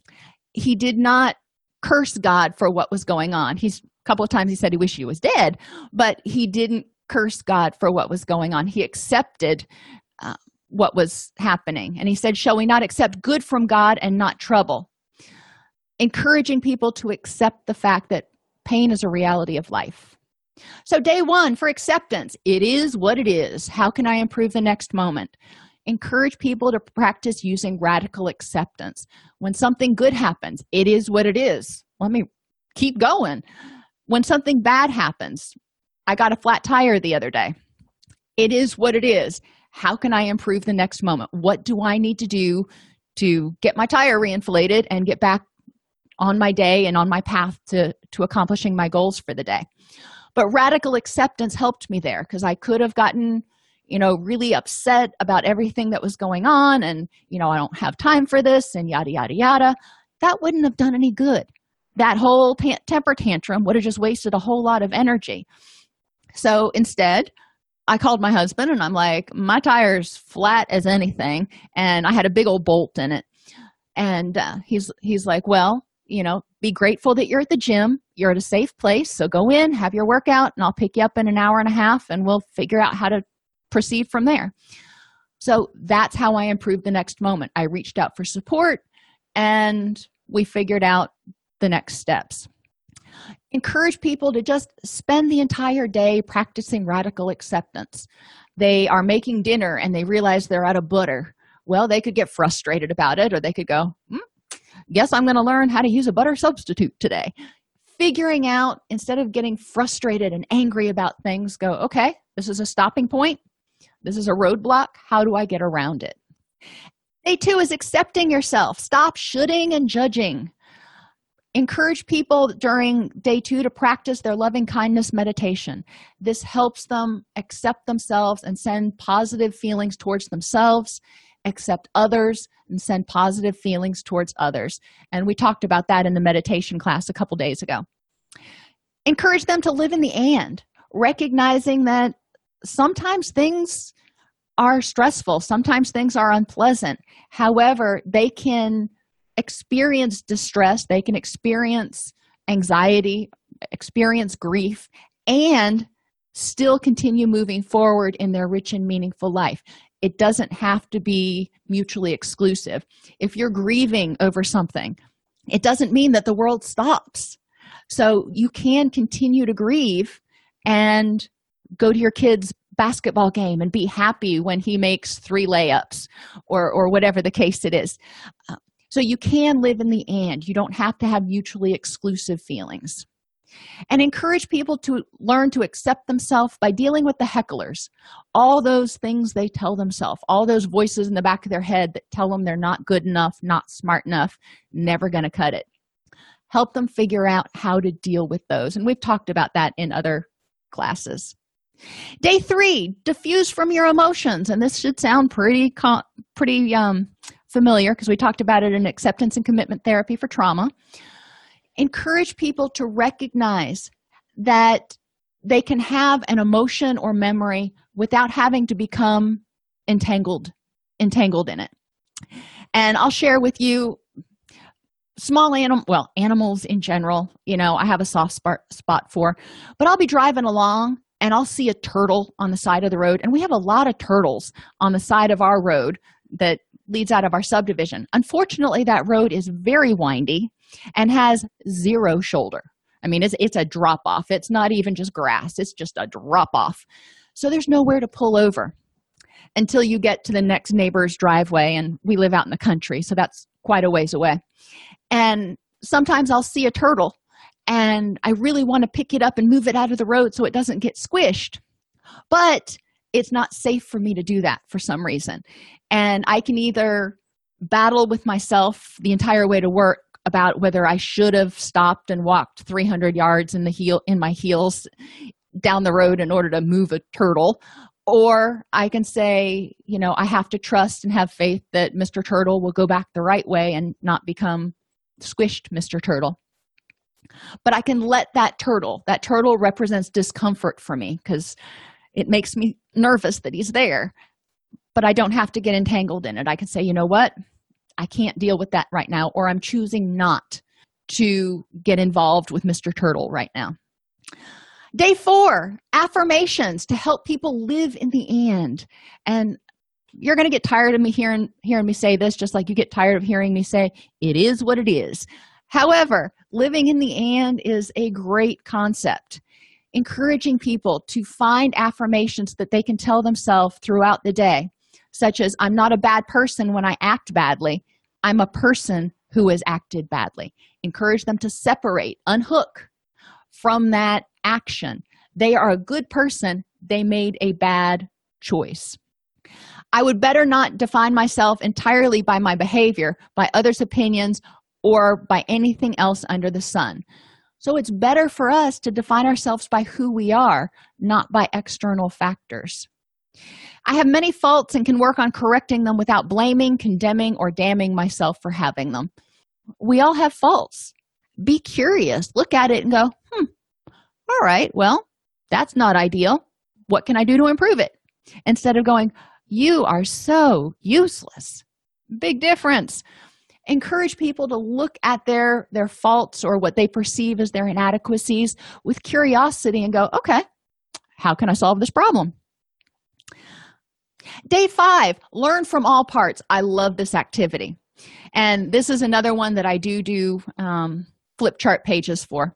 he did not curse God for what was going on. He's a couple of times he said he wished he was dead, but he didn't curse God for what was going on. He accepted uh, what was happening. And he said, shall we not accept good from God and not trouble? Encouraging people to accept the fact that pain is a reality of life. So day one for acceptance, it is what it is. How can I improve the next moment? Encourage people to practice using radical acceptance. When something good happens, it is what it is. Let me keep going. When something bad happens, I got a flat tire the other day. It is what it is. How can I improve the next moment? What do I need to do to get my tire reinflated and get back on my day and on my path to, to accomplishing my goals for the day? But radical acceptance helped me there, because I could have gotten, you know, really upset about everything that was going on and, you know, I don't have time for this and yada, yada, yada. That wouldn't have done any good. That whole pa- temper tantrum would have just wasted a whole lot of energy. So instead, I called my husband and I'm like, my tire's flat as anything, and I had a big old bolt in it. And uh, he's he's like, well, you know, be grateful that you're at the gym. You're at a safe place. So go in, have your workout, and I'll pick you up in an hour and a half and we'll figure out how to proceed from there. So that's how I improved the next moment. I reached out for support and we figured out the next steps. Encourage people to just spend the entire day practicing radical acceptance. They are making dinner and they realize they're out of butter. Well, they could get frustrated about it, or they could go, hmm, guess I'm going to learn how to use a butter substitute today. Figuring out, instead of getting frustrated and angry about things, go, okay, this is a stopping point. This is a roadblock. How do I get around it? Day two is accepting yourself. Stop shoulding and judging. Encourage people during day two to practice their loving kindness meditation. This helps them accept themselves and send positive feelings towards themselves, accept others, and send positive feelings towards others. And we talked about that in the meditation class a couple days ago. Encourage them to live in the and, recognizing that sometimes things are stressful, sometimes things are unpleasant. However, they can experience distress, they can experience anxiety, experience grief, and still continue moving forward in their rich and meaningful life. It doesn't have to be mutually exclusive. If you're grieving over something, it doesn't mean that the world stops. So you can continue to grieve and go to your kid's basketball game and be happy when he makes three layups or, or whatever the case it is. Uh, So you can live in the and. You don't have to have mutually exclusive feelings. And encourage people to learn to accept themselves by dealing with the hecklers. All those things they tell themselves, all those voices in the back of their head that tell them they're not good enough, not smart enough, never going to cut it. Help them figure out how to deal with those. And we've talked about that in other classes. Day three, diffuse from your emotions. And this should sound pretty, pretty um, familiar because we talked about it in acceptance and commitment therapy for trauma. Encourage people to recognize that they can have an emotion or memory without having to become entangled, entangled in it. And I'll share with you small animal, well, animals in general, you know, I have a soft spot, spot for, but I'll be driving along and I'll see a turtle on the side of the road. And we have a lot of turtles on the side of our road that leads out of our subdivision. Unfortunately, that road is very windy and has zero shoulder. I mean, it's, it's a drop-off. It's not even just grass. It's just a drop-off. So there's nowhere to pull over until you get to the next neighbor's driveway, and we live out in the country, so that's quite a ways away. And sometimes I'll see a turtle, and I really want to pick it up and move it out of the road so it doesn't get squished. But it's not safe for me to do that for some reason. And I can either battle with myself the entire way to work about whether I should have stopped and walked three hundred yards in the heel in my heels down the road in order to move a turtle, or I can say, you know, I have to trust and have faith that Mister Turtle will go back the right way and not become squished Mister Turtle. But I can let that turtle, that turtle represents discomfort for me because it makes me nervous that he's there, but I don't have to get entangled in it. I can say, you know what? I can't deal with that right now, or I'm choosing not to get involved with Mister Turtle right now. Day four, affirmations to help people live in the and. And you're going to get tired of me hearing, hearing me say this, just like you get tired of hearing me say, it is what it is. However, living in the and is a great concept. Encouraging people to find affirmations that they can tell themselves throughout the day, such as, I'm not a bad person when I act badly. I'm a person who has acted badly. Encourage them to separate, unhook from that action. They are a good person. They made a bad choice. I would better not define myself entirely by my behavior, by others' opinions, or by anything else under the sun. So it's better for us to define ourselves by who we are, not by external factors. I have many faults and can work on correcting them without blaming, condemning, or damning myself for having them. We all have faults. Be curious. Look at it and go, hmm, all right, well, that's not ideal. What can I do to improve it? Instead of going, you are so useless. Big difference. Encourage people to look at their, their faults or what they perceive as their inadequacies with curiosity and go, okay, how can I solve this problem? Day five, learn from all parts. I love this activity. And this is another one that I do do um, flip chart pages for.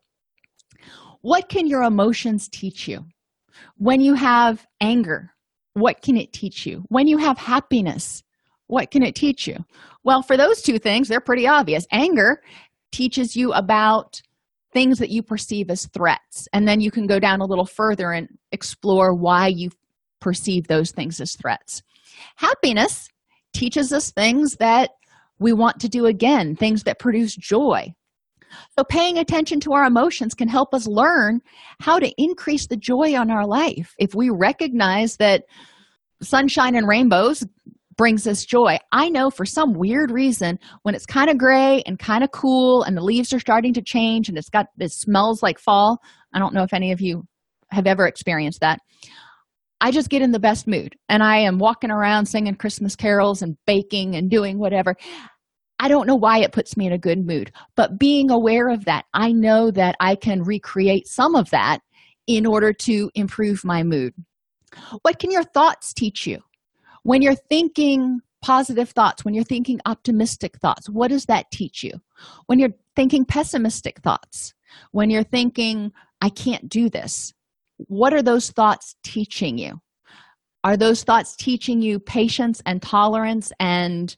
What can your emotions teach you? When you have anger, what can it teach you? When you have happiness, what can it teach you? Well, for those two things, they're pretty obvious. Anger teaches you about things that you perceive as threats. And then you can go down a little further and explore why you perceive those things as threats. Happiness teaches us things that we want to do again, things that produce joy. So paying attention to our emotions can help us learn how to increase the joy on our life. If we recognize that sunshine and rainbows brings us joy, I know for some weird reason, when it's kind of gray and kind of cool and the leaves are starting to change and it's got, it smells like fall. I don't know if any of you have ever experienced that. I just get in the best mood and I am walking around singing Christmas carols and baking and doing whatever. I don't know why it puts me in a good mood, but being aware of that, I know that I can recreate some of that in order to improve my mood. What can your thoughts teach you? When you're thinking positive thoughts, when you're thinking optimistic thoughts, what does that teach you? When you're thinking pessimistic thoughts, when you're thinking, I can't do this, what are those thoughts teaching you? Are those thoughts teaching you patience and tolerance and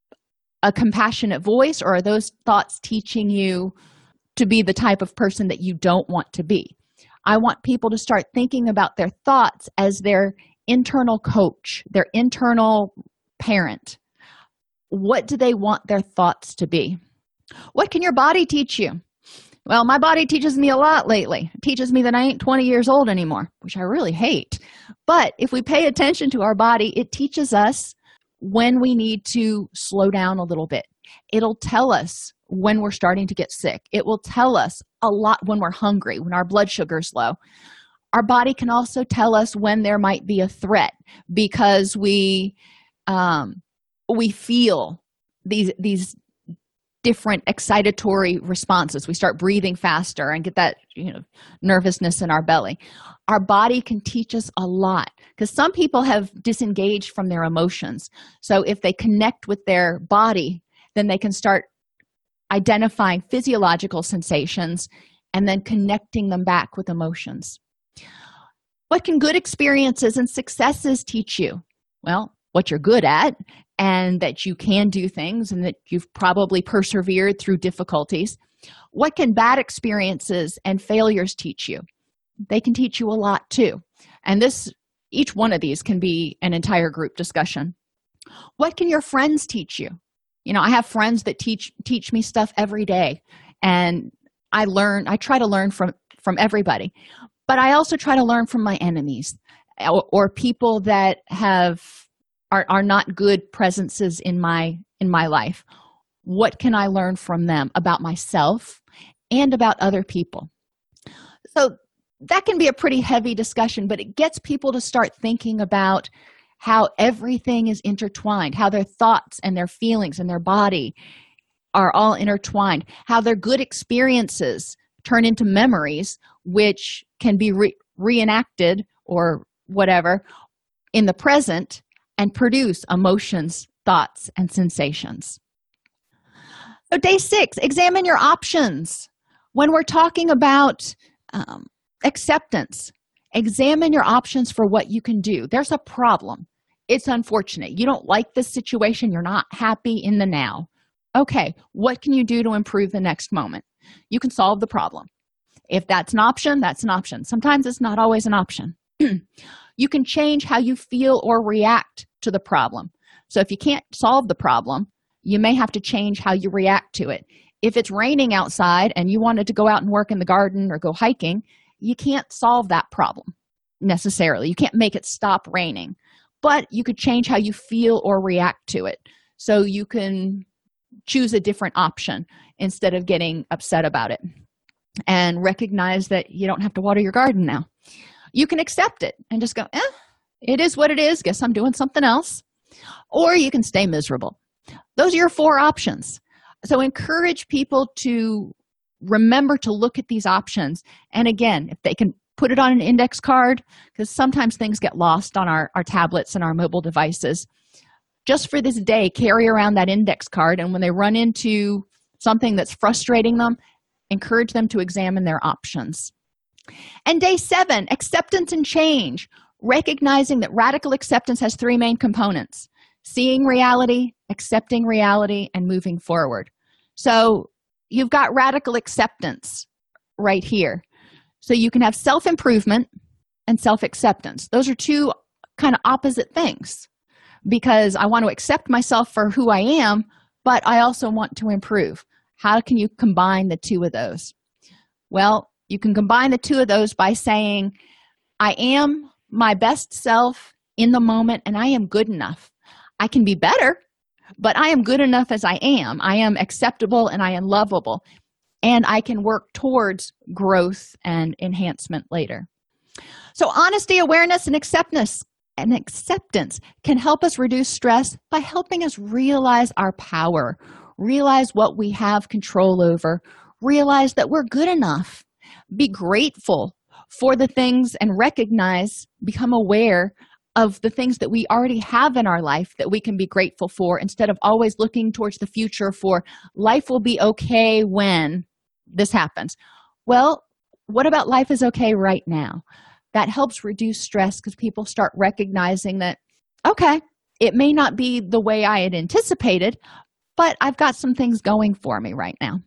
a compassionate voice, or are those thoughts teaching you to be the type of person that you don't want to be? I want people to start thinking about their thoughts as their internal coach, their internal parent. What do they want their thoughts to be? What can your body teach you? Well, my body teaches me a lot lately. It teaches me that I ain't twenty years old anymore, which I really hate. But if we pay attention to our body, it teaches us when we need to slow down a little bit. It'll tell us when we're starting to get sick. It will tell us a lot when we're hungry, when our blood sugar's low. Our body can also tell us when there might be a threat because we um, we feel these these different excitatory responses. We start breathing faster and get that, you know, nervousness in our belly. Our body can teach us a lot because some people have disengaged from their emotions. So if they connect with their body, then they can start identifying physiological sensations and then connecting them back with emotions. What can good experiences and successes teach you? Well, what you're good at and that you can do things and that you've probably persevered through difficulties. What can bad experiences and failures teach you? They can teach you a lot too. And this Each one of these can be an entire group discussion. What can your friends teach you? You know, I have friends that teach teach me stuff every day, and I learn, I try to learn from, from everybody. But I also try to learn from my enemies or, or people that have are, are not good presences in my in my life. What can I learn from them about myself and about other people? So that can be a pretty heavy discussion, but it gets people to start thinking about how everything is intertwined, how their thoughts and their feelings and their body are all intertwined, how their good experiences turn into memories, which can be re- reenacted or whatever in the present and produce emotions, thoughts, and sensations. So day six, examine your options. When we're talking about um, acceptance, examine your options for what you can do. There's a problem. It's unfortunate. You don't like this situation. You're not happy in the now. Okay, what can you do to improve the next moment? You can solve the problem. If that's an option, that's an option. Sometimes it's not always an option. You can change how you feel or react to the problem. So if you can't solve the problem, you may have to change how you react to it. If it's raining outside and you wanted to go out and work in the garden or go hiking, you can't solve that problem necessarily. You can't make it stop raining, but you could change how you feel or react to it. So you can choose a different option instead of getting upset about it, and recognize that you don't have to water your garden now. You can accept it and just go, eh, it is what it is. Guess I'm doing something else. Or you can stay miserable. Those are your four options. So encourage people to remember to look at these options. And again, if they can put it on an index card, because sometimes things get lost on our, our tablets and our mobile devices. Just for this day, carry around that index card, and when they run into something that's frustrating them, encourage them to examine their options. And day seven, acceptance and change, recognizing that radical acceptance has three main components: seeing reality, accepting reality, and moving forward. So you've got radical acceptance right here. So you can have self-improvement and self-acceptance. Those are two kind of opposite things, because I want to accept myself for who I am, but I also want to improve. How can you combine the two of those? Well, you can combine the two of those by saying, I am my best self in the moment, and I am good enough. I can be better, but I am good enough as I am. I am acceptable and I am lovable, and I can work towards growth and enhancement later. So honesty, awareness, and acceptance and acceptance can help us reduce stress by helping us realize our power, realize what we have control over, realize that we're good enough, be grateful for the things, and recognize, become aware of the things that we already have in our life that we can be grateful for, instead of always looking towards the future for life will be okay when this happens. Well, what about life is okay right now? That helps reduce stress, because people start recognizing that, okay, it may not be the way I had anticipated, but I've got some things going for me right now.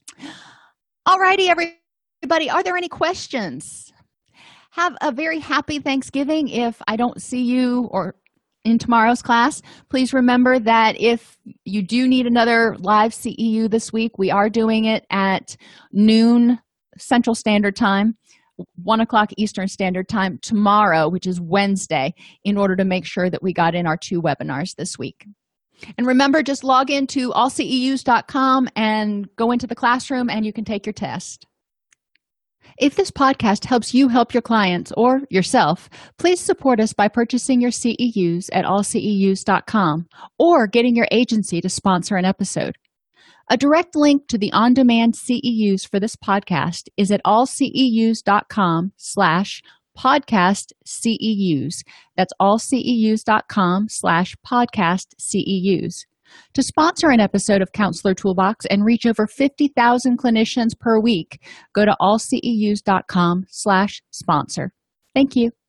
All righty, everybody, are there any questions? Have a very happy Thanksgiving. If I don't see you or in tomorrow's class, please remember that if you do need another live C E U this week, we are doing it at noon Central Standard Time, one o'clock Eastern Standard Time tomorrow, which is Wednesday, in order to make sure that we got in our two webinars this week. And remember, just log into all C E Us dot com and go into the classroom and you can take your test. If this podcast helps you help your clients or yourself, please support us by purchasing your C E Us at all C E Us dot com or getting your agency to sponsor an episode. A direct link to the on-demand C E Us for this podcast is at all C E Us dot com slash podcast C E Us. That's all C E Us dot com slash podcast C E Us. To sponsor an episode of Counselor Toolbox and reach over fifty thousand clinicians per week, go to all C E Us dot com slash sponsor. Thank you.